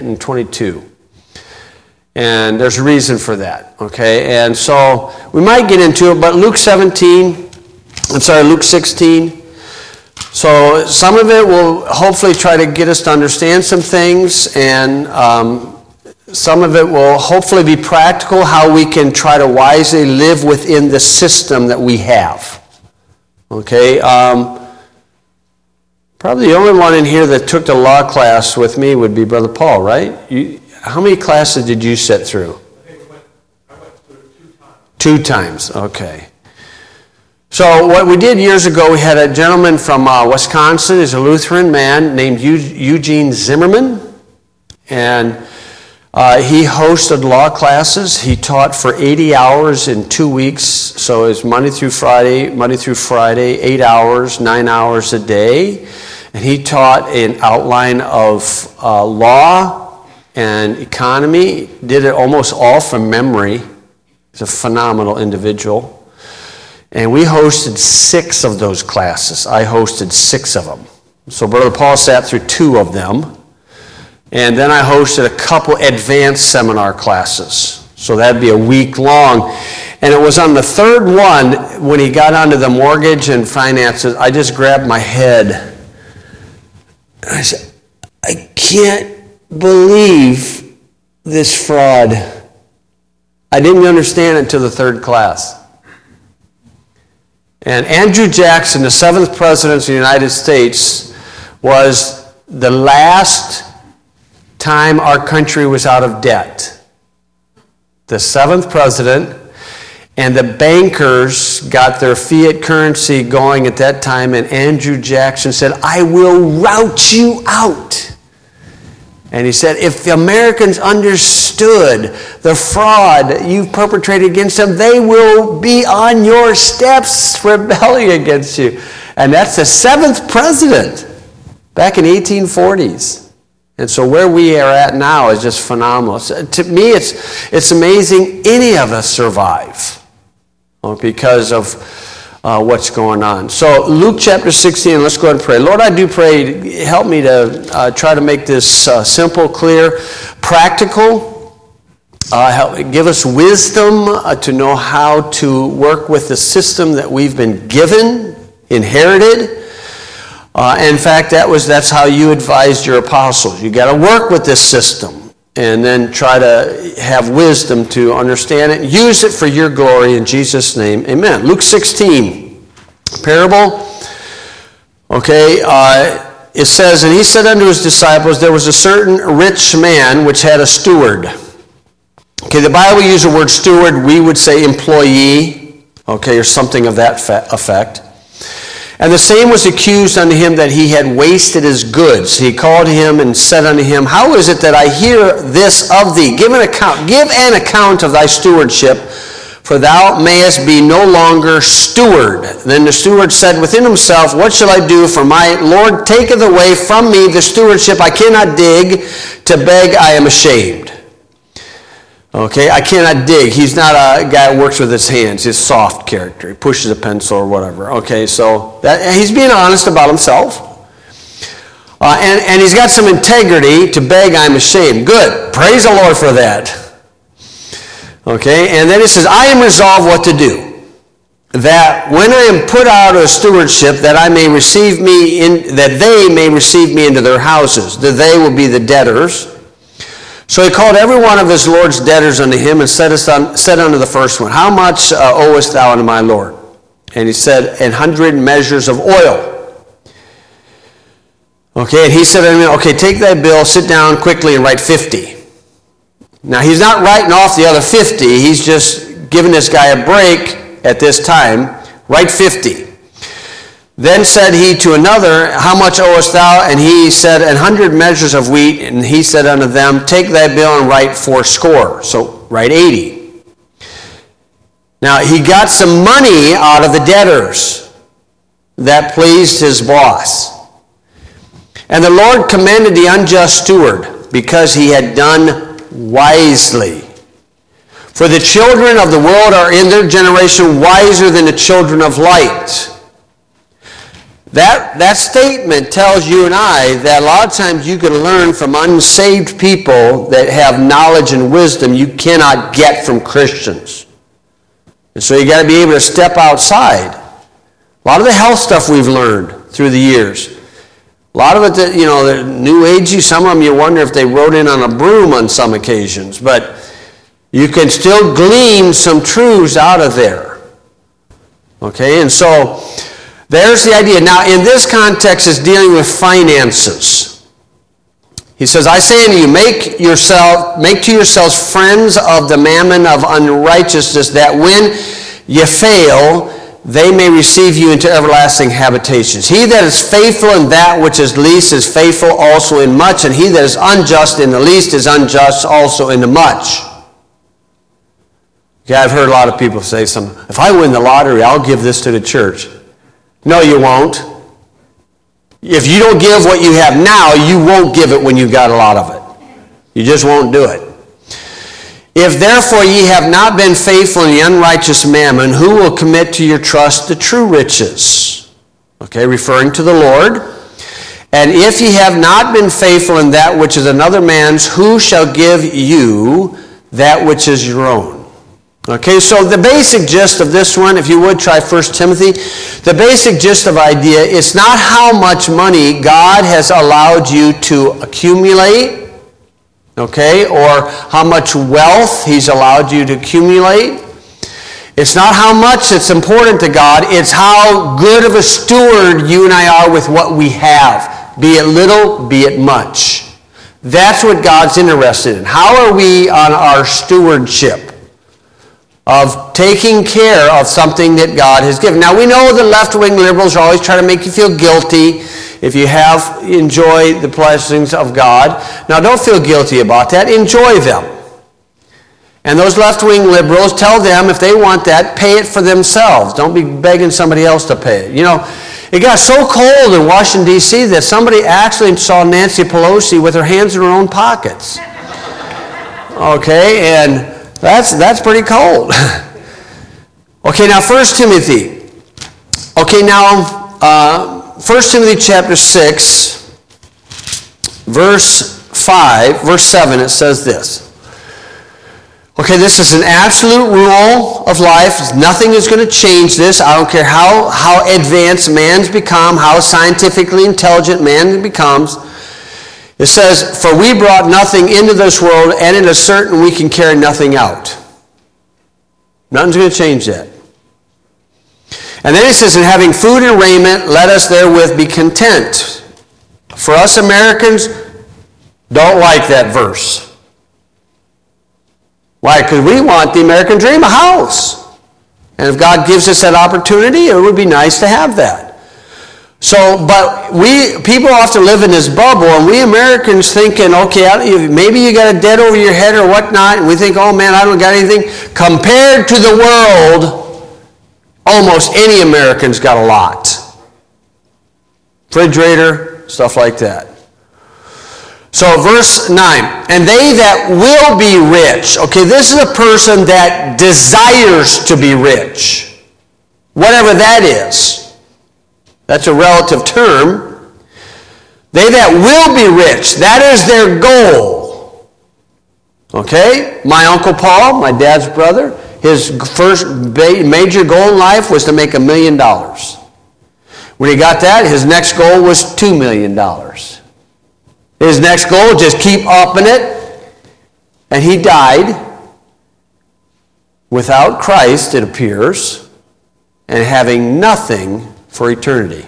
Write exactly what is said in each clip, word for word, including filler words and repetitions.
and twenty-two. And there's a reason for that, okay? And so we might get into it, but Luke seventeen, I'm sorry, Luke sixteen. So some of it will hopefully try to get us to understand some things, and um, some of it will hopefully be practical, how we can try to wisely live within the system that we have, okay? Um, probably the only one in here that took the law class with me would be Brother Paul, right? You, how many classes did you sit through? I think we went, I went through two times. Two times, okay. So what we did years ago, we had a gentleman from uh, Wisconsin, he's a Lutheran man named Eugene Zimmerman, and uh, he hosted law classes. He taught for eighty hours in two weeks, so it's Monday through Friday, Monday through Friday, eight hours, nine hours a day, and he taught an outline of uh, law and economy, did it almost all from memory. He's a phenomenal individual. And we hosted six of those classes. I hosted six of them. So Brother Paul sat through two of them. And then I hosted a couple advanced seminar classes. So that'd be a week long. And it was on the third one, when he got onto the mortgage and finances, I just grabbed my head. And I said, I can't believe this fraud. I didn't understand it until the third class. And Andrew Jackson, the seventh president of the United States, was the last time our country was out of debt. The seventh president, and the bankers got their fiat currency going at that time, and Andrew Jackson said, I will rout you out. And he said, if the Americans understood the fraud you've perpetrated against them, they will be on your steps rebelling against you. And that's the seventh president back in eighteen forties. And so where we are at now is just phenomenal. So to me, it's, it's amazing any of us survive because of Uh, what's going on. So Luke chapter sixteen, let's go ahead and pray. Lord, I do pray, help me to uh, try to make this uh, simple, clear, practical. Uh, help, give us wisdom uh, to know how to work with the system that we've been given, inherited. Uh, in fact, that was that's how you advised your apostles. You got to work with this system and then try to have wisdom to understand it. Use it for your glory in Jesus' name. Amen. Luke sixteen, parable. Okay, uh, it says, and he said unto his disciples, there was a certain rich man which had a steward. Okay, the Bible uses the word steward. We would say employee, okay, or something of that effect. And the same was accused unto him that he had wasted his goods. He called him and said unto him, how is it that I hear this of thee? Give an account, give an account of thy stewardship, for thou mayest be no longer steward. Then the steward said within himself, what shall I do? For my Lord taketh away from me the stewardship. I cannot dig, to beg I am ashamed. Okay, I cannot dig. He's not a guy who works with his hands. He's a soft character. He pushes a pencil or whatever. Okay, so that, he's being honest about himself. Uh, and, and he's got some integrity. To beg, I'm ashamed. Good. Praise the Lord for that. Okay, and then he says, I am resolved what to do, that when I am put out of stewardship, that I may receive me in, that they may receive me into their houses. That they will be the debtors. So he called every one of his Lord's debtors unto him and said, said unto the first one, how much uh, owest thou unto my Lord? And he said, an hundred measures of oil. Okay, and he said unto him, okay, take thy bill, sit down quickly and write fifty. Now he's not writing off the other fifty, he's just giving this guy a break at this time. Write fifty. Then said he to another, how much owest thou? And he said, an hundred measures of wheat. And he said unto them, take thy bill and write fourscore. So write eighty. Now he got some money out of the debtors. That pleased his boss. And the Lord commended the unjust steward, because he had done wisely. For the children of the world are in their generation wiser than the children of light. That, that statement tells you and I that a lot of times you can learn from unsaved people that have knowledge and wisdom you cannot get from Christians. And so you got to be able to step outside. A lot of the health stuff we've learned through the years. A lot of it, you know, the new agey, some of them you wonder if they rode in on a broom on some occasions. But you can still glean some truths out of there. Okay, and so there's the idea. Now, in this context, it's dealing with finances. He says, I say unto you, make yourself, make to yourselves friends of the mammon of unrighteousness, that when you fail, they may receive you into everlasting habitations. He that is faithful in that which is least is faithful also in much, and he that is unjust in the least is unjust also in the much. Yeah, I've heard a lot of people say something, if I win the lottery, I'll give this to the church. No, you won't. If you don't give what you have now, you won't give it when you've got a lot of it. You just won't do it. If therefore ye have not been faithful in the unrighteous mammon, who will commit to your trust the true riches? Okay, referring to the Lord. And if ye have not been faithful in that which is another man's, who shall give you that which is your own? Okay, so the basic gist of this one, if you would try First Timothy, the basic gist of idea, it's not how much money God has allowed you to accumulate, okay, or how much wealth he's allowed you to accumulate. It's not how much that's important to God, it's how good of a steward you and I are with what we have, be it little, be it much. That's what God's interested in. How are we on our stewardship of taking care of something that God has given? Now, we know the left-wing liberals are always trying to make you feel guilty if you have enjoyed the blessings of God. Now, don't feel guilty about that. Enjoy them. And those left-wing liberals, tell them if they want that, pay it for themselves. Don't be begging somebody else to pay it. You know, it got so cold in Washington, D C that somebody actually saw Nancy Pelosi with her hands in her own pockets. Okay, and That's that's pretty cold. Okay, now First Timothy. Okay, now uh, First Timothy chapter six, verse five, verse seven. It says this. Okay, this is an absolute rule of life. Nothing is going to change this. I don't care how how advanced man's become, how scientifically intelligent man becomes. It says, for we brought nothing into this world, and it is certain we can carry nothing out. Nothing's going to change that. And then it says, in having food and raiment, let us therewith be content. For us Americans, don't like that verse. Why? Because we want the American dream, a house. And if God gives us that opportunity, it would be nice to have that. So, but we, people often live in this bubble, and we Americans thinking, okay, maybe you got a debt over your head or whatnot, and we think, oh man, I don't got anything. Compared to the world, almost any American's got a lot. Refrigerator, stuff like that. So verse nine, and they that will be rich. Okay, this is a person that desires to be rich. Whatever that is. That's a relative term. They that will be rich, that is their goal. Okay? My Uncle Paul, my dad's brother, his first major goal in life was to make a million dollars. When he got that, his next goal was two million dollars. His next goal, just keep upping it. And he died without Christ, it appears, and having nothing for eternity.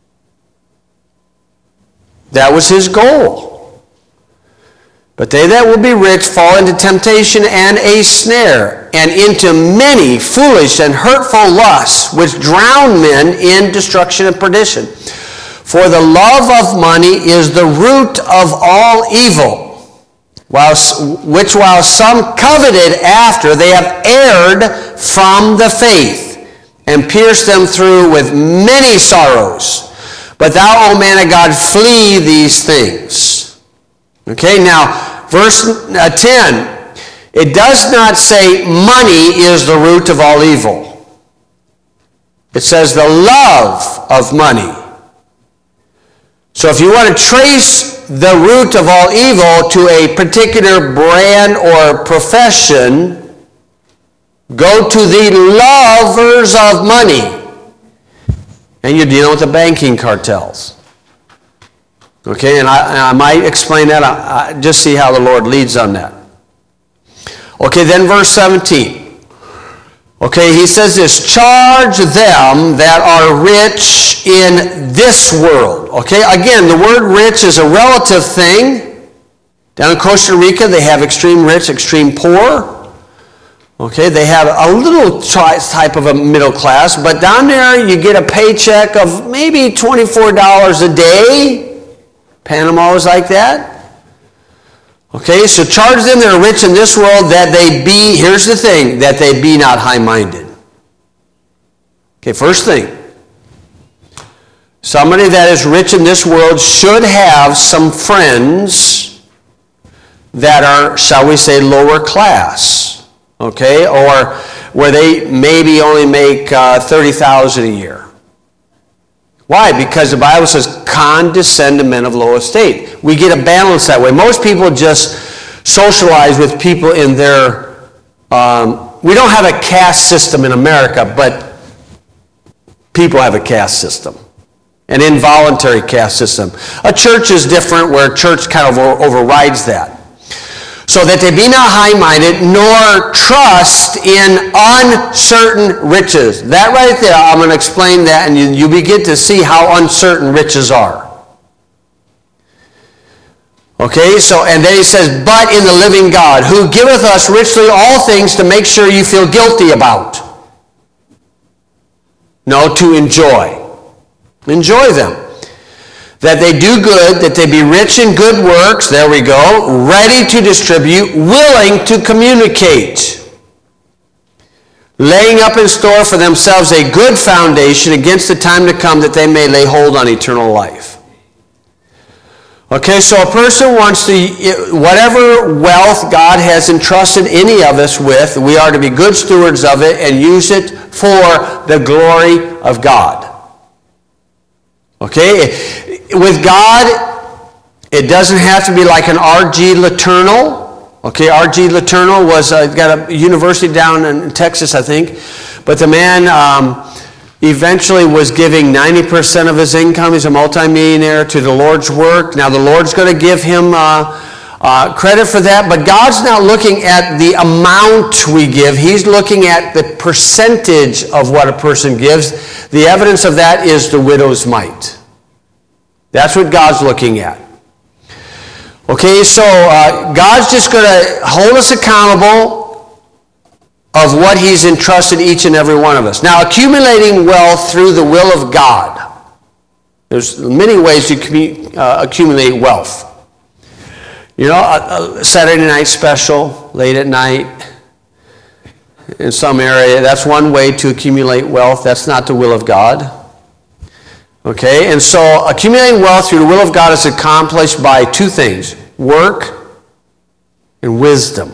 That was his goal. But they that will be rich fall into temptation and a snare, and into many foolish and hurtful lusts, which drown men in destruction and perdition. For the love of money is the root of all evil, whilst, which while some coveted after, they have erred from the faith, and pierced them through with many sorrows. But thou, O man of God, flee these things. Okay, now, verse ten. It does not say money is the root of all evil. It says the love of money So if you want to trace the root of all evil to a particular brand or profession, go to the lovers of money. And you're dealing with the banking cartels. Okay, and I, I might explain that. I, I just see how the Lord leads on that. Okay, then verse seventeen. Okay, he says this, charge them that are rich in this world. Okay, again, the word rich is a relative thing. Down in Costa Rica, they have extreme rich, extreme poor. Okay, they have a little type of a middle class, but down there you get a paycheck of maybe twenty-four dollars a day. Panama was like that. Okay, so charge them that are rich in this world that they be, here's the thing, that they be not high-minded. Okay, first thing. Somebody that is rich in this world should have some friends that are, shall we say, lower class. Okay, or where they maybe only make uh, thirty thousand dollars a year. Why? Because the Bible says, condescend to men of low estate. We get a balance that way. Most people just socialize with people in their... Um, we don't have a caste system in America, but people have a caste system. An involuntary caste system. A church is different, where a church kind of overrides that. So that they be not high-minded, nor trust in uncertain riches. That right there, I'm going to explain that, and you, you begin to see how uncertain riches are. Okay, so, and then he says, but in the living God, who giveth us richly all things to make sure you feel guilty about. No, to enjoy. Enjoy them. That they do good, that they be rich in good works, there we go, ready to distribute, willing to communicate, laying up in store for themselves a good foundation against the time to come, that they may lay hold on eternal life. Okay, so a person wants to, whatever wealth God has entrusted any of us with, we are to be good stewards of it and use it for the glory of God. Okay? With God, it doesn't have to be like an R G Letourneau. Okay, R G Letourneau was uh, got a university down in Texas, I think. But the man um, eventually was giving ninety percent of his income. He's a multimillionaire to the Lord's work. Now the Lord's going to give him uh, uh, credit for that. But God's not looking at the amount we give. He's looking at the percentage of what a person gives. The evidence of that is the widow's mite. That's what God's looking at. Okay, so uh, God's just going to hold us accountable of what He's entrusted each and every one of us. Now, accumulating wealth through the will of God. There's many ways to commu- uh, accumulate wealth. You know, a, a Saturday night special, late at night, in some area, that's one way to accumulate wealth. That's not the will of God. Okay, and so accumulating wealth through the will of God is accomplished by two things, work and wisdom.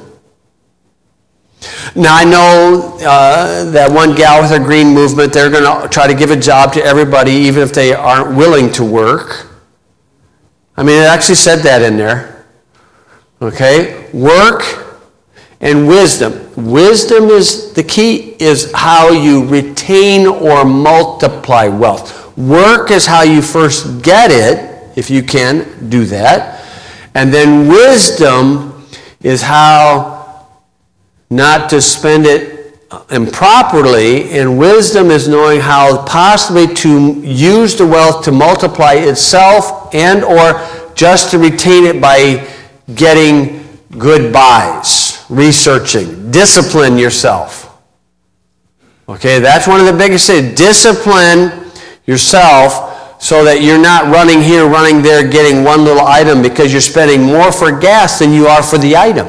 Now I know uh, that one gal with her green movement, they're going to try to give a job to everybody even if they aren't willing to work. I mean, it actually said that in there. Okay, work and wisdom. Wisdom is the key, is how you retain or multiply wealth. Work is how you first get it, if you can do that. And then wisdom is how not to spend it improperly. And wisdom is knowing how possibly to use the wealth to multiply itself and or just to retain it by getting good buys, researching, discipline yourself. Okay, that's one of the biggest things. Discipline yourself so that you're not running here, running there, getting one little item because you're spending more for gas than you are for the item.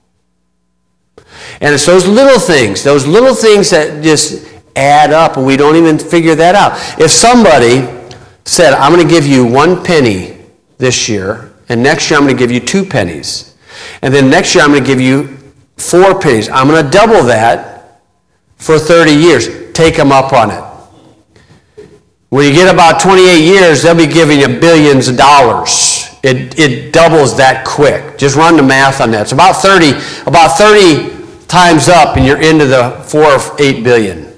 And it's those little things, those little things that just add up and we don't even figure that out. If somebody said, I'm going to give you one penny this year, and next year I'm going to give you two pennies, and then next year I'm going to give you four pennies, I'm going to double that for thirty years. Take them up on it. When you get about twenty-eight years, they'll be giving you billions of dollars. It, it doubles that quick. Just run the math on that. It's about thirty, about thirty times up and you're into the four or eight billion.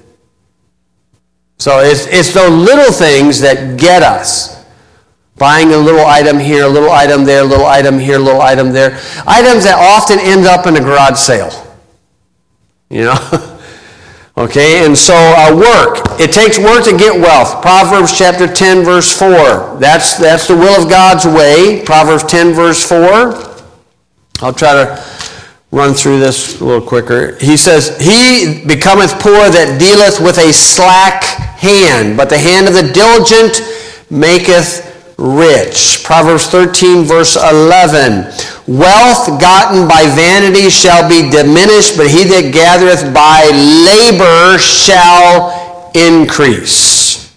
So it's, it's those little things that get us. Buying a little item here, a little item there, a little item here, a little item there. Items that often end up in a garage sale. You know? Okay, and so uh, work. It takes work to get wealth. Proverbs chapter ten, verse four. That's, that's the will of God's way. Proverbs ten, verse four. I'll try to run through this a little quicker. He says, he becometh poor that dealeth with a slack hand, but the hand of the diligent maketh rich. Proverbs thirteen, verse eleven. Wealth gotten by vanity shall be diminished, but he that gathereth by labor shall increase.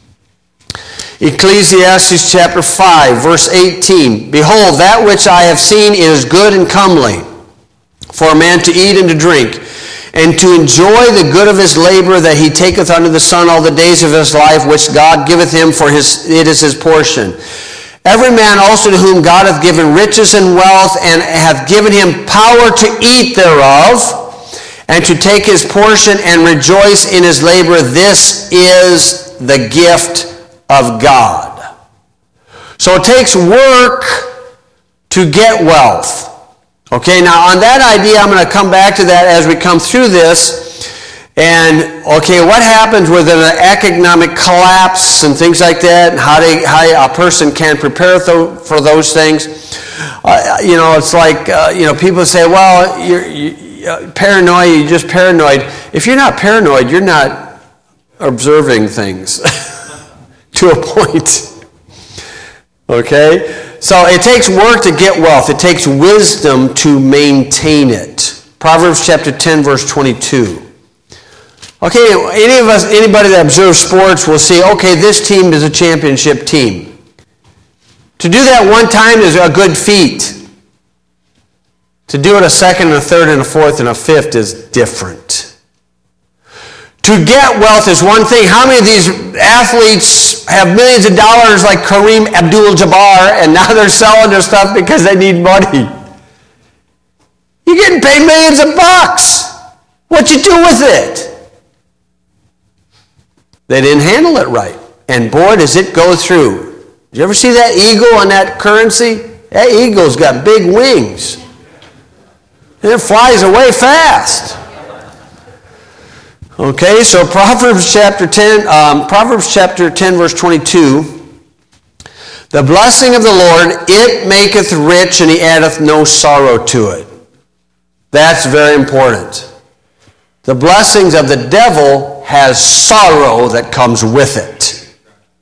Ecclesiastes chapter five, verse eighteen. Behold, that which I have seen is good and comely, for a man to eat and to drink, and to enjoy the good of his labor that he taketh under the sun all the days of his life, which God giveth him, for his it is his portion. Every man also to whom God hath given riches and wealth, and hath given him power to eat thereof, and to take his portion and rejoice in his labor, this is the gift of God. So it takes work to get wealth. Okay, now on that idea, I'm going to come back to that as we come through this. And, okay, what happens with an economic collapse and things like that, and how, they, how a person can prepare for those things? Uh, you know, it's like, uh, you know, people say, well, you're, you're paranoid, you're just paranoid. If you're not paranoid, you're not observing things to a point. Okay? So it takes work to get wealth. It takes wisdom to maintain it. Proverbs chapter ten, verse twenty-two. Okay, any of us, anybody that observes sports will see, okay, this team is a championship team. To do that one time is a good feat. To do it a second, and a third, and a fourth, and a fifth is different. To get wealth is one thing. How many of these athletes have millions of dollars like Kareem Abdul-Jabbar, and now they're selling their stuff because they need money? You're getting paid millions of bucks. What you do with it? They didn't handle it right. And boy, does it go through. Did you ever see that eagle on that currency? That eagle's got big wings. And it flies away fast. Okay, so Proverbs chapter ten, um, Proverbs chapter ten, verse twenty-two. The blessing of the Lord, it maketh rich, and he addeth no sorrow to it. That's very important. The blessings of the devil has sorrow that comes with it.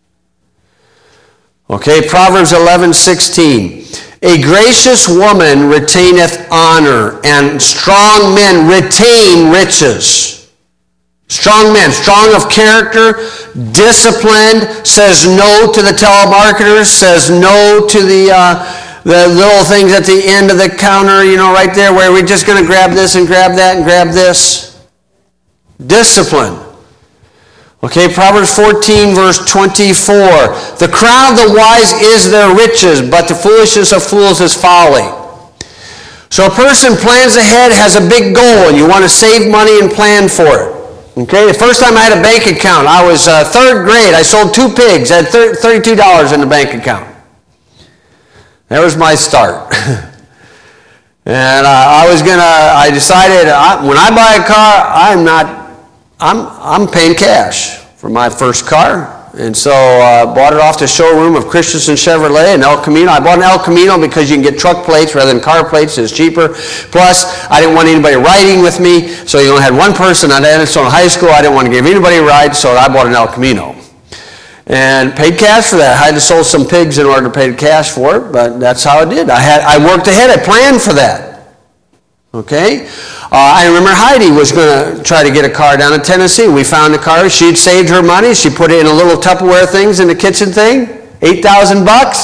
Okay, Proverbs eleven sixteen. A gracious woman retaineth honor, and strong men retain riches. Strong men, strong of character, disciplined, says no to the telemarketers, says no to the uh, the little things at the end of the counter, you know, right there where we're just going to grab this and grab that and grab this. Discipline. Okay, Proverbs fourteen, verse twenty-four. The crown of the wise is their riches, but the foolishness of fools is folly. So a person plans ahead, has a big goal, and you want to save money and plan for it. Okay, the first time I had a bank account, I was uh, third grade. I sold two pigs. I had thirty-two dollars in the bank account. That was my start. And uh, I was gonna. I decided I, when I buy a car, I'm not. I'm I'm paying cash for my first car, and so I uh, bought it off the showroom of Christensen Chevrolet in El Camino. I bought an El Camino because you can get truck plates rather than car plates. It's cheaper. Plus, I didn't want anybody riding with me, so you only had one person. I had so in high school, I didn't want to give anybody a ride, so I bought an El Camino. And paid cash for that. I had to sell some pigs in order to pay the cash for it, but that's how I did. I had I worked ahead. I planned for that. Okay? Uh, I remember Heidi was going to try to get a car down in Tennessee. We found a car. She'd saved her money. She put it in a little Tupperware things in the kitchen thing. eight thousand bucks.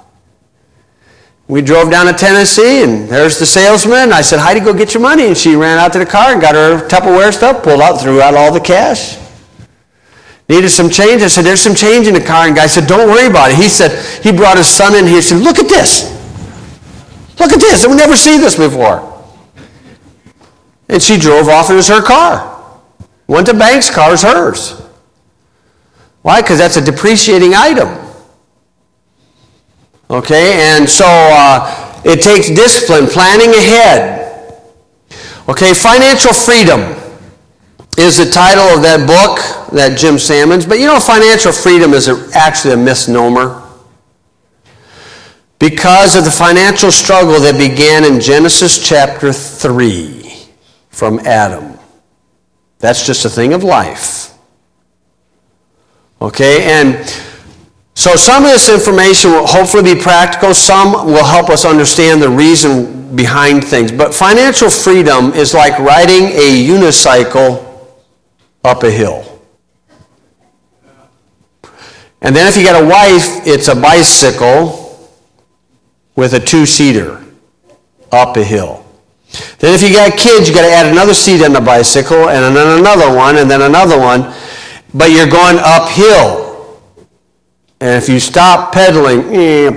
We drove down to Tennessee, and there's the salesman. I said, Heidi, go get your money. And she ran out to the car and got her Tupperware stuff, pulled out, threw out all the cash. Needed some change? I said, there's some change in the car. And the guy said, don't worry about it. He said, he brought his son in here. He said, look at this. Look at this. We've never seen this before. And she drove off. It was her car. Went to Bank's car. It was hers. Why? Because that's a depreciating item. Okay, and so uh, it takes discipline, planning ahead. Okay, financial freedom is the title of that book, that Jim Sammons. But you know, financial freedom is a, actually a misnomer. Because of the financial struggle that began in Genesis chapter three from Adam. That's just a thing of life. Okay, and so some of this information will hopefully be practical. Some will help us understand the reason behind things. But financial freedom is like riding a unicycle up a hill. And then if you got a wife, it's a bicycle with a two-seater up a hill. Then if you got kids, you got to add another seat on the bicycle, and then another one, and then another one. But you're going uphill. And if you stop pedaling,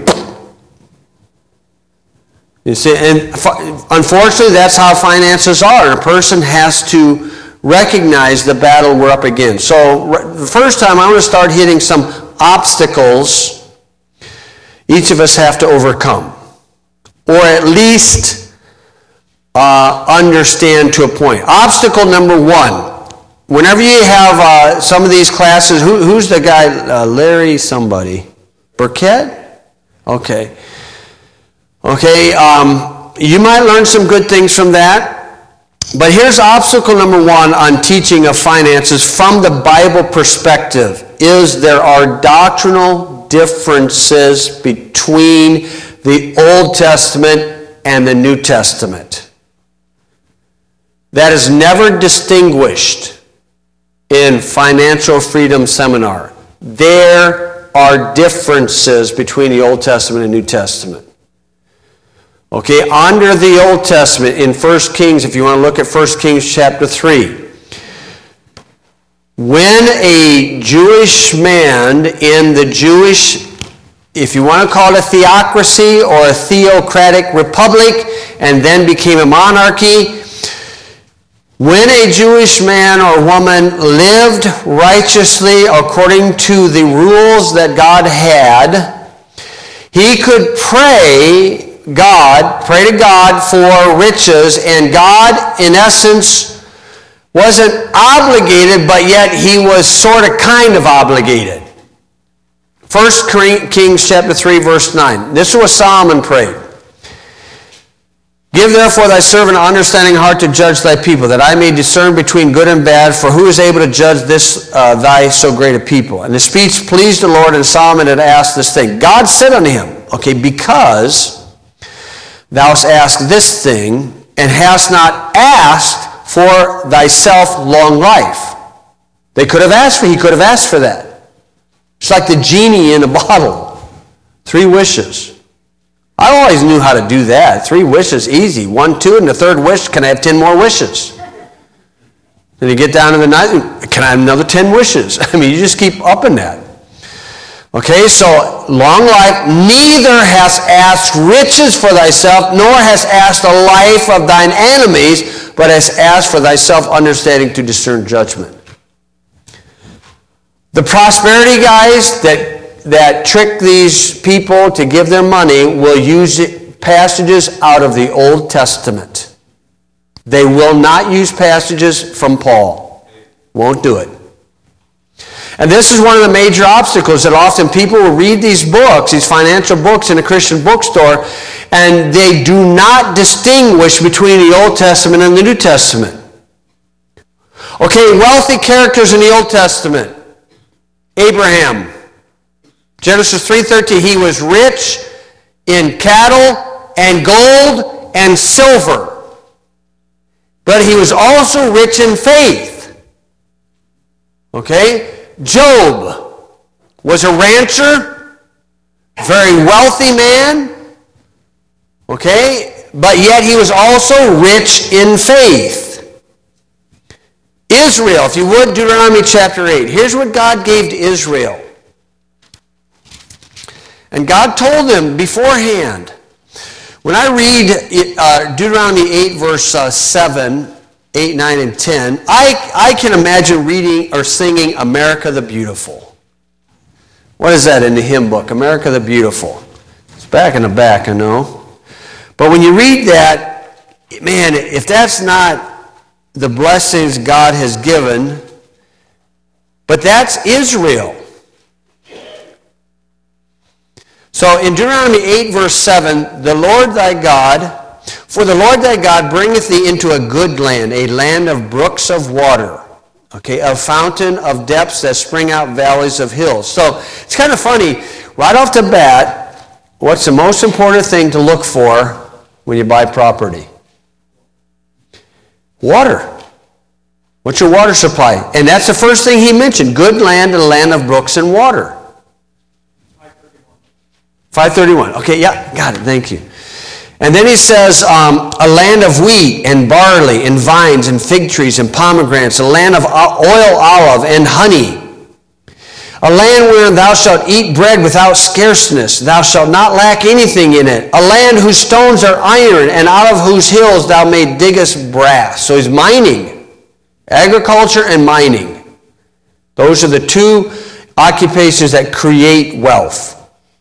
you see, and unfortunately, that's how finances are. And a person has to recognize the battle we're up against. So the first time, I want to start hitting some obstacles each of us have to overcome. Or at least uh, understand to a point. Obstacle number one. Whenever you have uh, some of these classes, who, who's the guy? Uh, Larry somebody. Burkett? Okay. Okay, um, you might learn some good things from that. But here's obstacle number one on teaching of finances from the Bible perspective, is there are doctrinal differences between the Old Testament and the New Testament. That is never distinguished in Financial Freedom Seminar. There are differences between the Old Testament and New Testament. Okay, under the Old Testament, in First Kings, if you want to look at First Kings chapter three, when a Jewish man in the Jewish, if you want to call it a theocracy or a theocratic republic, and then became a monarchy, when a Jewish man or woman lived righteously according to the rules that God had, he could pray God, pray to God for riches, and God, in essence, wasn't obligated, but yet he was sort of kind of obligated. First Kings chapter three, verse nine. This is what Solomon prayed. Give therefore thy servant an understanding heart to judge thy people, that I may discern between good and bad, for who is able to judge this uh, thy so great a people? And the speech pleased the Lord, and Solomon had asked this thing. God said unto him, okay, because thou hast asked this thing, and hast not asked for thyself long life. They could have asked for, he could have asked for that. It's like the genie in a bottle. Three wishes. I always knew how to do that. Three wishes, easy. One, two, and the third wish, can I have ten more wishes? Then you get down to the ninth, can I have another ten wishes? I mean, you just keep upping that. Okay, so long life, neither hast asked riches for thyself, nor hast asked the life of thine enemies, but hast asked for thyself understanding to discern judgment. The prosperity guys that, that trick these people to give their money will use passages out of the Old Testament. They will not use passages from Paul. Won't do it. And this is one of the major obstacles that often people will read these books, these financial books in a Christian bookstore, and they do not distinguish between the Old Testament and the New Testament. Okay, wealthy characters in the Old Testament. Abraham. Genesis three thirteen, he was rich in cattle and gold and silver. But he was also rich in faith. Okay? Job was a rancher, very wealthy man, okay, but yet he was also rich in faith. Israel, if you would, Deuteronomy chapter eight. Here's what God gave to Israel. And God told them beforehand. When I read uh, Deuteronomy eight, verse uh, seven, eight, nine, and ten, I, I can imagine reading or singing America the Beautiful. What is that in the hymn book? America the Beautiful. It's back in the back, I know. But when you read that, man, if that's not the blessings God has given, but that's Israel. So in Deuteronomy eight, verse seven, the Lord thy God, for the Lord thy God bringeth thee into a good land, a land of brooks of water, okay, a fountain of depths that spring out valleys of hills. So it's kind of funny, right off the bat, what's the most important thing to look for when you buy property? Water. What's your water supply? And that's the first thing he mentioned, good land and a land of brooks and water. five thirty-one. Okay, yeah, got it. Thank you. And then he says, um, a land of wheat and barley and vines and fig trees and pomegranates, a land of oil olive and honey, a land wherein thou shalt eat bread without scarceness. Thou shalt not lack anything in it. A land whose stones are iron and out of whose hills thou may diggest brass. So he's mining. Agriculture and mining. Those are the two occupations that create wealth.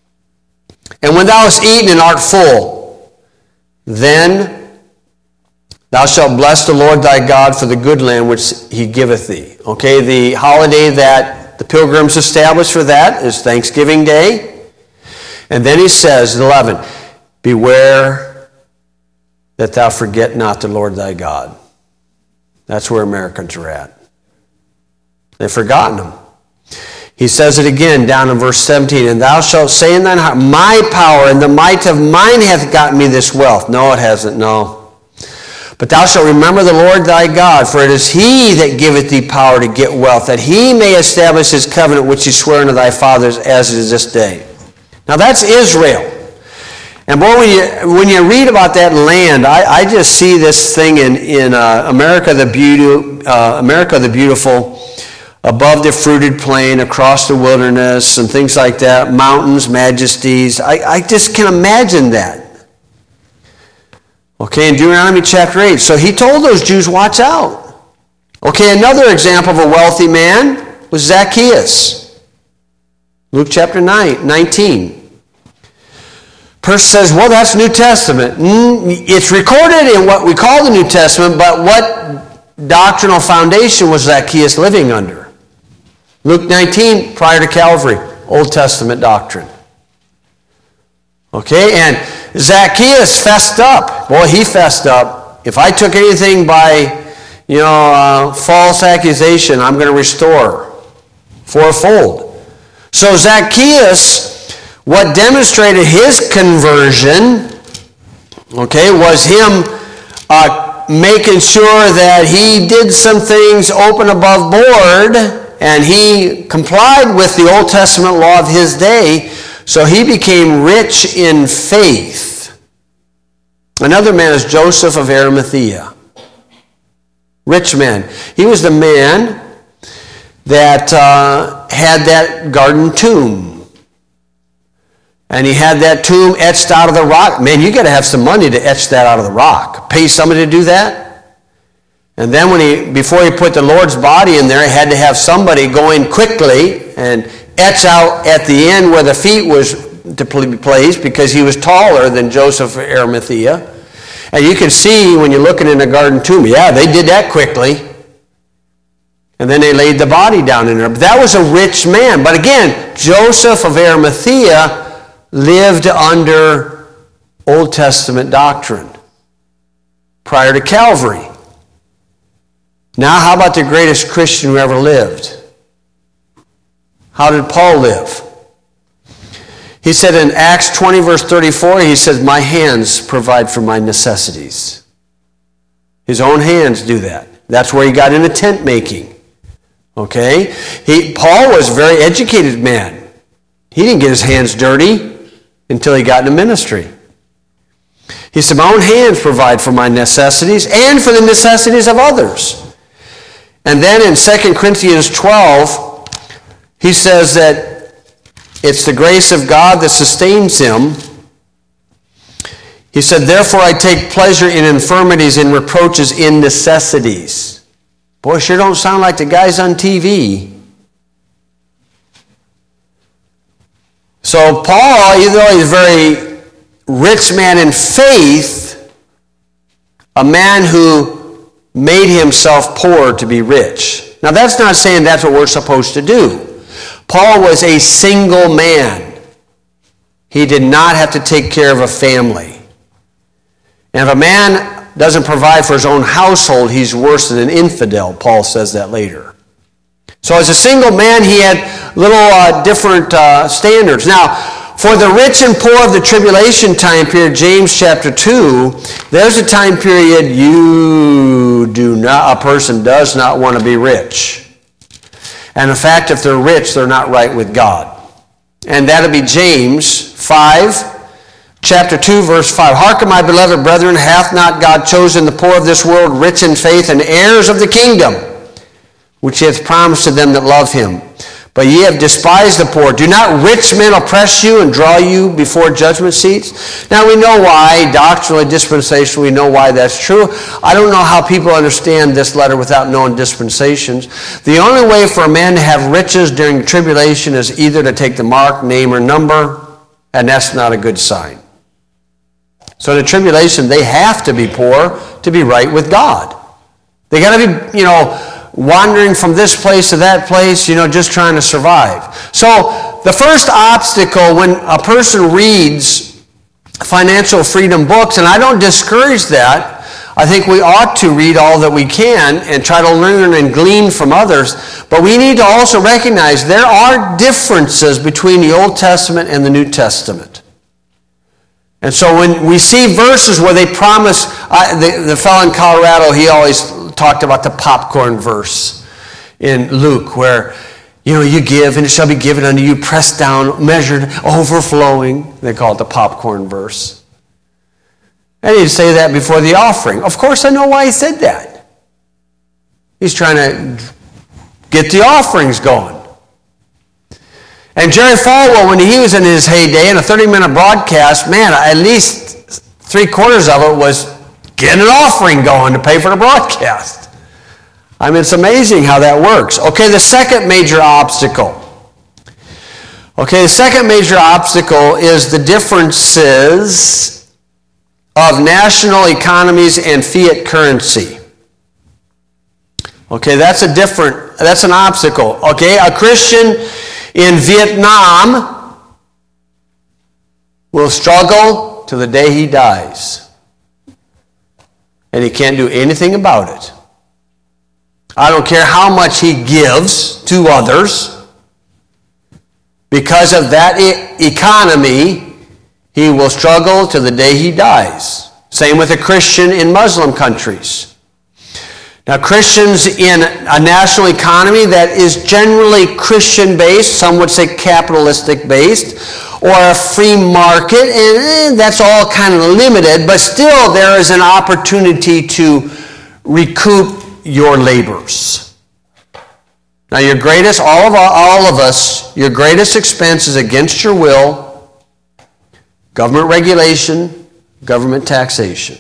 And when thou hast eaten and art full, then thou shalt bless the Lord thy God for the good land which he giveth thee. Okay, the holiday that the pilgrims established for that is Thanksgiving Day. And then he says, eleven, beware that thou forget not the Lord thy God. That's where Americans are at. They've forgotten him. He says it again down in verse seventeen, and thou shalt say in thine heart, my power and the might of mine hath gotten me this wealth. No, it hasn't, no. But thou shalt remember the Lord thy God, for it is he that giveth thee power to get wealth, that he may establish his covenant which he sware unto thy fathers as it is this day. Now that's Israel. And boy, when you, when you read about that land, I, I just see this thing in, in uh, America the Beauty, uh, America the Beautiful, above the fruited plain, across the wilderness, and things like that, mountains, majesties. I, I just can imagine that. Okay, in Deuteronomy chapter eight. So he told those Jews, watch out. Okay, another example of a wealthy man was Zacchaeus. Luke chapter nine, nineteen. Person says, well, that's New Testament. It's recorded in what we call the New Testament, but what doctrinal foundation was Zacchaeus living under? Luke nineteen, prior to Calvary, Old Testament doctrine. Okay, and Zacchaeus fessed up. Boy, he fessed up. If I took anything by, you know, uh, false accusation, I'm going to restore fourfold. So Zacchaeus, what demonstrated his conversion, okay, was him uh, making sure that he did some things open above board, and he complied with the Old Testament law of his day, so he became rich in faith. Another man is Joseph of Arimathea. Rich man. He was the man that uh, had that garden tomb. And he had that tomb etched out of the rock. Man, you got to have some money to etch that out of the rock. Pay somebody to do that? And then when he, before he put the Lord's body in there, he had to have somebody go in quickly and etch out at the end where the feet was to be placed, because he was taller than Joseph of Arimathea. And you can see when you're looking in a garden tomb, yeah, they did that quickly. And then they laid the body down in there. But that was a rich man. But again, Joseph of Arimathea lived under Old Testament doctrine prior to Calvary. Now, how about the greatest Christian who ever lived? How did Paul live? He said in Acts twenty, verse thirty-four, he says, my hands provide for my necessities. His own hands do that. That's where he got into tent making. Okay? He, Paul was a very educated man. He didn't get his hands dirty until he got into ministry. He said, my own hands provide for my necessities and for the necessities of others. And then in Second Corinthians twelve, he says that it's the grace of God that sustains him. He said, therefore I take pleasure in infirmities, in reproaches, in necessities. Boy, sure don't sound like the guys on T V. So Paul, even though he's a very rich man in faith, a man who made himself poor to be rich. Now that's not saying that's what we're supposed to do. Paul was a single man. He did not have to take care of a family. And if a man doesn't provide for his own household, he's worse than an infidel. Paul says that later. So as a single man, he had little uh, different uh, standards. Now, for the rich and poor of the tribulation time period, James chapter two, there's a time period you do not, a person does not want to be rich. And in fact, if they're rich, they're not right with God. And that'll be James five, chapter two, verse five. Hearken, my beloved brethren, hath not God chosen the poor of this world rich in faith and heirs of the kingdom, which he hath promised to them that love him? But ye have despised the poor. Do not rich men oppress you and draw you before judgment seats? Now we know why, doctrinally, dispensationally, we know why that's true. I don't know how people understand this letter without knowing dispensations. The only way for a man to have riches during tribulation is either to take the mark, name, or number, and that's not a good sign. So in the tribulation, they have to be poor to be right with God. They got to be, you know, wandering from this place to that place, you know, just trying to survive. So the first obstacle when a person reads financial freedom books, and I don't discourage that. I think we ought to read all that we can and try to learn and glean from others. But we need to also recognize there are differences between the Old Testament and the New Testament. And so when we see verses where they promise, uh, the, the fellow in Colorado, he always talked about the popcorn verse in Luke where, you know, you give and it shall be given unto you, pressed down, measured, overflowing. They call it the popcorn verse. And he'd say that before the offering. Of course, I know why he said that. He's trying to get the offerings going. And Jerry Falwell, when he was in his heyday in a thirty-minute broadcast, man, at least three quarters of it was getting an offering going to pay for the broadcast. I mean, it's amazing how that works. Okay, the second major obstacle. Okay, the second major obstacle is the differences of national economies and fiat currency. Okay, that's a different, that's an obstacle. Okay, a Christian in Vietnam will struggle to the day he dies. And he can't do anything about it. I don't care how much he gives to others. Because of that e- economy, he will struggle to the day he dies. Same with a Christian in Muslim countries. Now, Christians in a national economy that is generally Christian-based, some would say capitalistic-based, or a free market, and eh, that's all kind of limited, but still there is an opportunity to recoup your labors. Now, your greatest, all of, all of us, your greatest expense is against your will, government regulation, government taxation,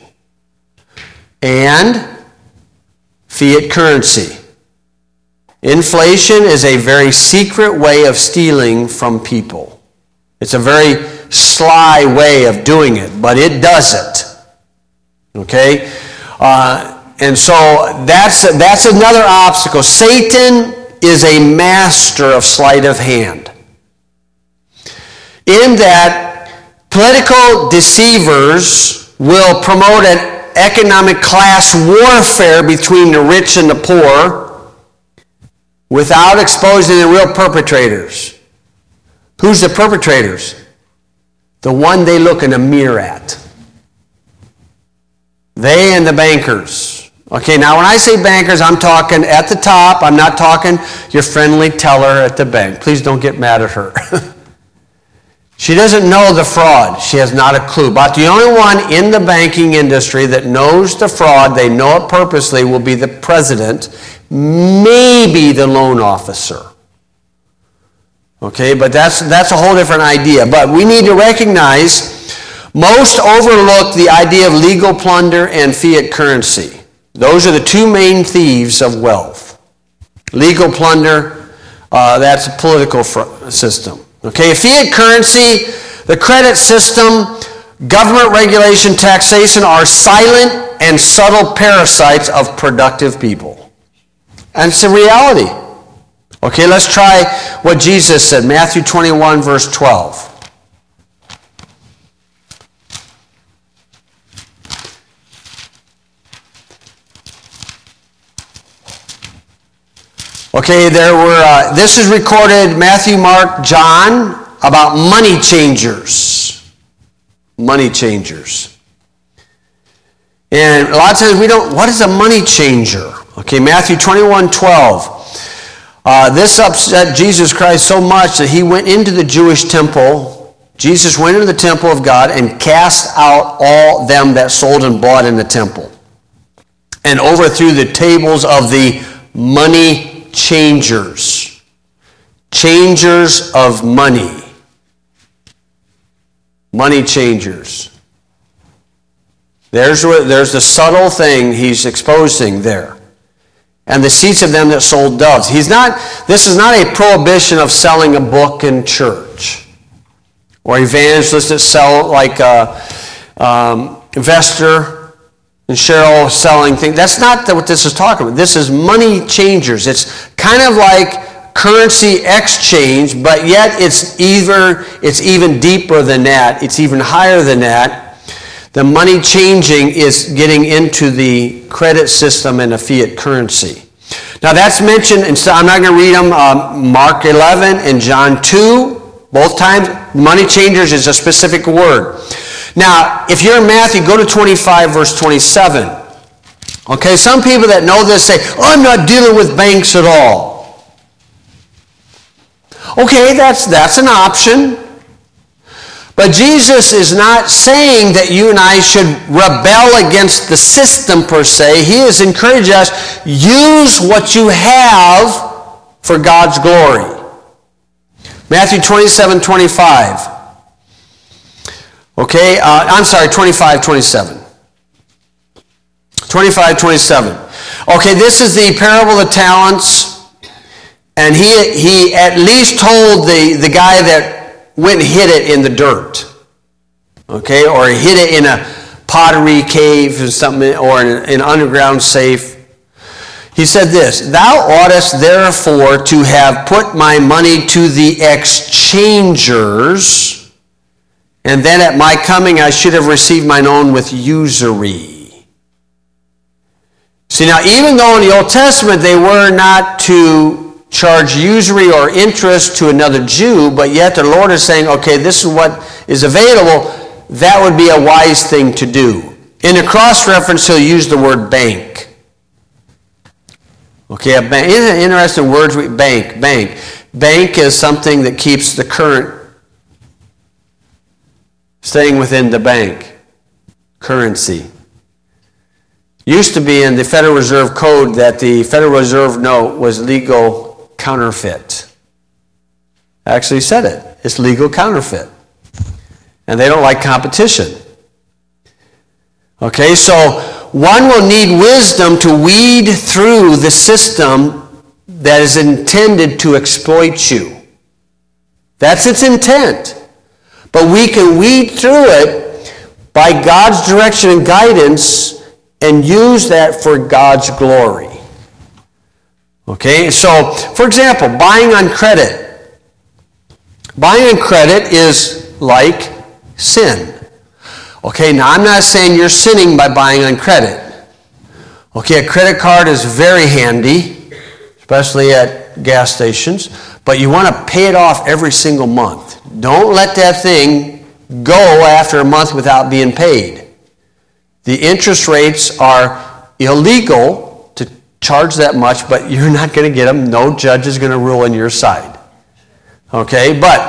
and fiat currency. Inflation is a very secret way of stealing from people. It's a very sly way of doing it, but it does it. Okay? Uh, and so that's, that's another obstacle. Satan is a master of sleight of hand. In that political deceivers will promote an economic class warfare between the rich and the poor without exposing the real perpetrators. Who's the perpetrators? The one they look in a mirror at. They and the bankers. Okay, now when I say bankers, I'm talking at the top. I'm not talking your friendly teller at the bank. Please don't get mad at her. She doesn't know the fraud. She has not a clue. But the only one in the banking industry that knows the fraud, they know it purposely, will be the president, maybe the loan officer. Okay, but that's, that's a whole different idea. But we need to recognize most overlook the idea of legal plunder and fiat currency. Those are the two main thieves of wealth. Legal plunder, uh, that's a political fr- system. Okay, fiat currency, the credit system, government regulation, taxation are silent and subtle parasites of productive people. And it's a reality. Okay, let's try what Jesus said. Matthew twenty-one, verse twelve. Okay, there were, uh, this is recorded, Matthew, Mark, John, about money changers. Money changers. And a lot of times we don't, what is a money changer? Okay, Matthew twenty-one, twelve. Uh, this upset Jesus Christ so much that he went into the Jewish temple. Jesus went into the temple of God and cast out all them that sold and bought in the temple, and overthrew the tables of the money changers. Changers of money. Money changers. There's, there's the subtle thing he's exposing there. And the seats of them that sold doves. He's not, this is not a prohibition of selling a book in church. Or evangelists that sell like a um, Vester and Cheryl selling things. That's not what this is talking about. This is money changers. It's kind of like currency exchange, but yet it's either it's even deeper than that. It's even higher than that. The money changing is getting into the credit system and a fiat currency. Now that's mentioned, and so I'm not going to read them, um, Mark eleven and John two. Both times, money changers is a specific word. Now, if you're in Matthew, go to twenty-five, verse twenty-seven. Okay, some people that know this say, oh, I'm not dealing with banks at all. Okay, that's, that's an option. But Jesus is not saying that you and I should rebel against the system per se. He is encouraging us, use what you have for God's glory. Matthew twenty-seven, twenty-five. Okay, uh, I'm sorry, twenty-five, twenty-seven. twenty-five, twenty-seven. Okay, this is the parable of the talents. And he, he at least told the, the guy that went and hid it in the dirt. Okay, or hid it in a pottery cave or something, or in an underground safe. He said this, thou oughtest therefore to have put my money to the exchangers, and then at my coming I should have received mine own with usury. See, now even though in the Old Testament they were not to charge usury or interest to another Jew, but yet the Lord is saying, okay, this is what is available, that would be a wise thing to do. In the cross-reference, he'll use the word bank. Okay, a bank, isn't it interesting words? Bank, bank. Bank is something that keeps the current staying within the bank. Currency. Used to be in the Federal Reserve Code that the Federal Reserve note was legal counterfeit. Actually said it. It's legal counterfeit. And they don't like competition. Okay, so one will need wisdom to weed through the system that is intended to exploit you. That's its intent. But we can weed through it by God's direction and guidance and use that for God's glory. Okay, so for example, buying on credit. Buying on credit is like sin. Okay, now I'm not saying you're sinning by buying on credit. Okay, a credit card is very handy, especially at gas stations, but you want to pay it off every single month. Don't let that thing go after a month without being paid. The interest rates are illegal to charge that much, but you're not going to get them. No judge is going to rule on your side. Okay, but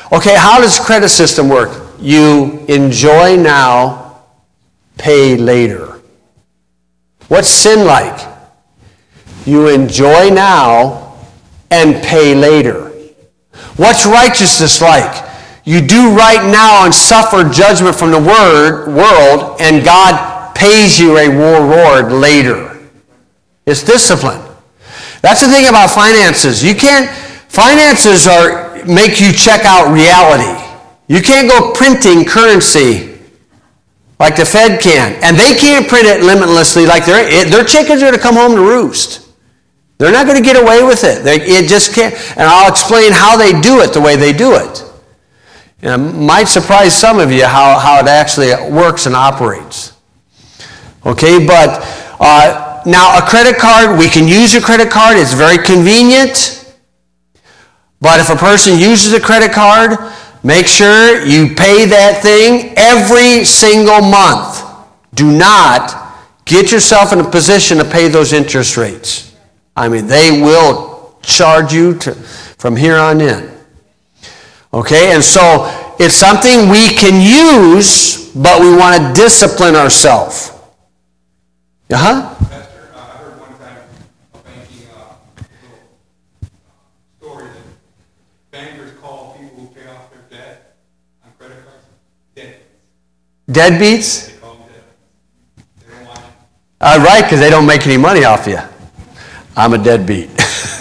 Okay, how does the credit system work? You enjoy now, pay later. What's sin like? You enjoy now and pay later. What's righteousness like? You do right now and suffer judgment from the word, world, and God pays you a reward later. It's discipline. That's the thing about finances. You can't, finances are make you check out reality. You can't go printing currency like the Fed can. And they can't print it limitlessly like their, their chickens are going to come home to roost. They're not going to get away with it. They, it just can't. And I'll explain how they do it the way they do it. And it might surprise some of you how, how it actually works and operates. Okay, but uh, now a credit card, we can use a credit card. It's very convenient. But if a person uses a credit card, make sure you pay that thing every single month. Do not get yourself in a position to pay those interest rates. I mean, they will charge you to, from here on in. Okay, and so it's something we can use, but we want to discipline ourselves. Uh-huh? Pastor, uh, I heard one time a banking uh, little story that bankers call people who pay off their debt on credit cards deadbeats. Deadbeats? They call them deadbeats. They don't want you. Uh, right, because they don't make any money off you. I'm a deadbeat.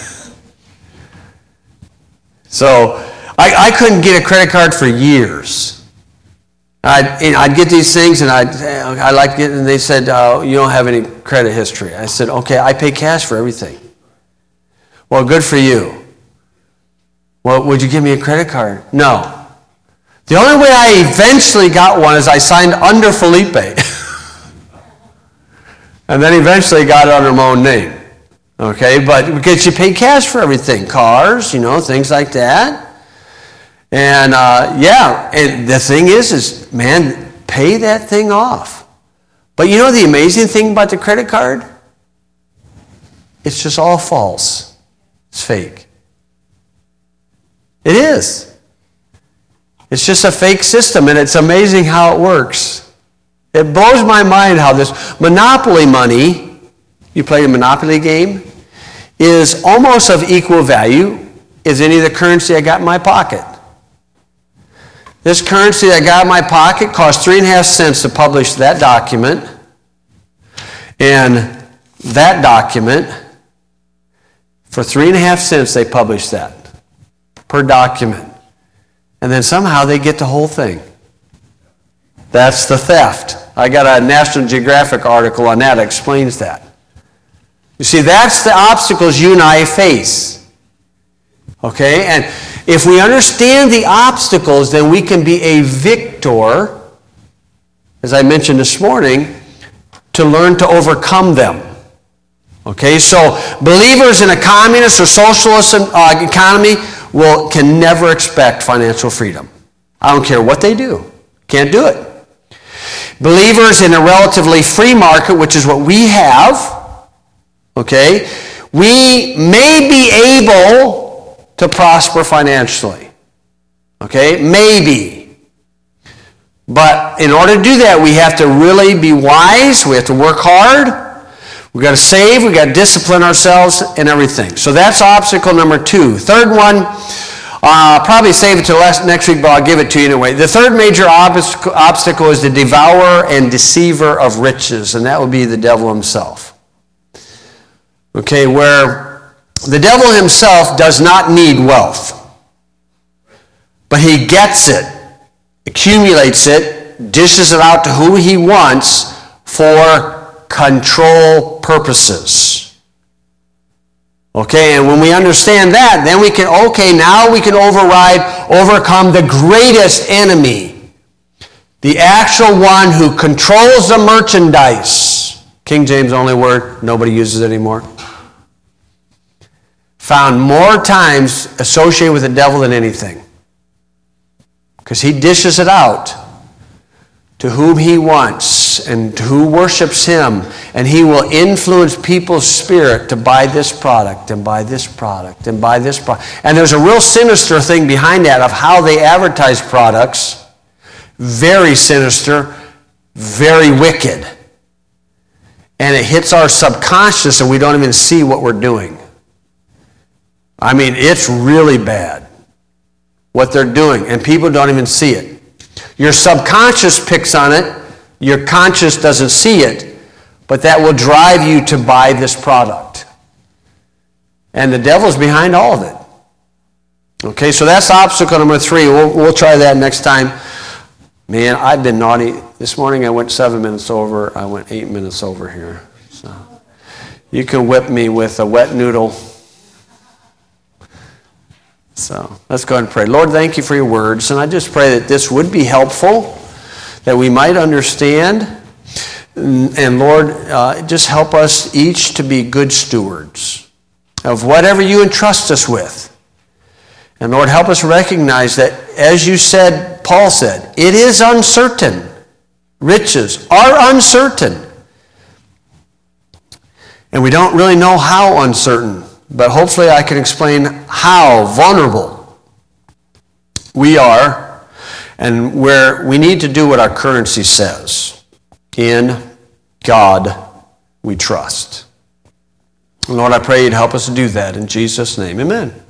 So I, I couldn't get a credit card for years. I'd, I'd get these things, and I'd, I like getting, and they said, uh, you don't have any credit history. I said, okay, I pay cash for everything. Well, good for you. Well, would you give me a credit card? No. The only way I eventually got one is I signed under Felipe. And then eventually got it under my own name. Okay, but because you pay cash for everything, cars, you know, things like that. And uh, yeah, and the thing is, is man, pay that thing off. But you know the amazing thing about the credit card? It's just all false. It's fake. It is. It's just a fake system, and it's amazing how it works. It blows my mind how this Monopoly money, you play a Monopoly game, is almost of equal value as any of the currency I got in my pocket. This currency I got in my pocket cost three and a half cents to publish that document. And that document, for three and a half cents they published that per document. And then somehow they get the whole thing. That's the theft. I got a National Geographic article on that that explains that. You see, that's the obstacles you and I face. Okay? And if we understand the obstacles, then we can be a victor, as I mentioned this morning, to learn to overcome them. Okay? So believers in a communist or socialist uh, economy will can never expect financial freedom. I don't care what they do. Can't do it. Believers in a relatively free market, which is what we have, okay, we may be able to prosper financially. Okay, maybe. But in order to do that, we have to really be wise. We have to work hard. We've got to save. We've got to discipline ourselves and everything. So that's obstacle number two. Third one, uh, probably save it till next week, but I'll give it to you anyway. The third major obstacle, obstacle is the devourer and deceiver of riches, and that would be the devil himself. Okay, where the devil himself does not need wealth, but he gets it, accumulates it, dishes it out to who he wants for control purposes. Okay, and when we understand that, then we can, okay, now we can override, overcome the greatest enemy, the actual one who controls the merchandise. King James only word, nobody uses it anymore. Found more times associated with the devil than anything. Because he dishes it out to whom he wants and to who worships him, and he will influence people's spirit to buy this product and buy this product and buy this product. And there's a real sinister thing behind that of how they advertise products. Very sinister, very wicked. And it hits our subconscious and we don't even see what we're doing. I mean, it's really bad what they're doing, and people don't even see it. Your subconscious picks on it. Your conscious doesn't see it, but that will drive you to buy this product. And the devil's behind all of it. Okay, so that's obstacle number three. We'll, we'll try that next time. Man, I've been naughty. This morning I went seven minutes over. I went eight minutes over here. So you can whip me with a wet noodle. So let's go ahead and pray. Lord, thank you for your words. And I just pray that this would be helpful, that we might understand. And Lord, uh, just help us each to be good stewards of whatever you entrust us with. And Lord, help us recognize that, as you said, Paul said, it is uncertain. Riches are uncertain. And we don't really know how uncertain. But hopefully I can explain how vulnerable we are and where we need to do what our currency says. In God we trust. Lord, I pray you'd help us to do that. In Jesus' name, amen.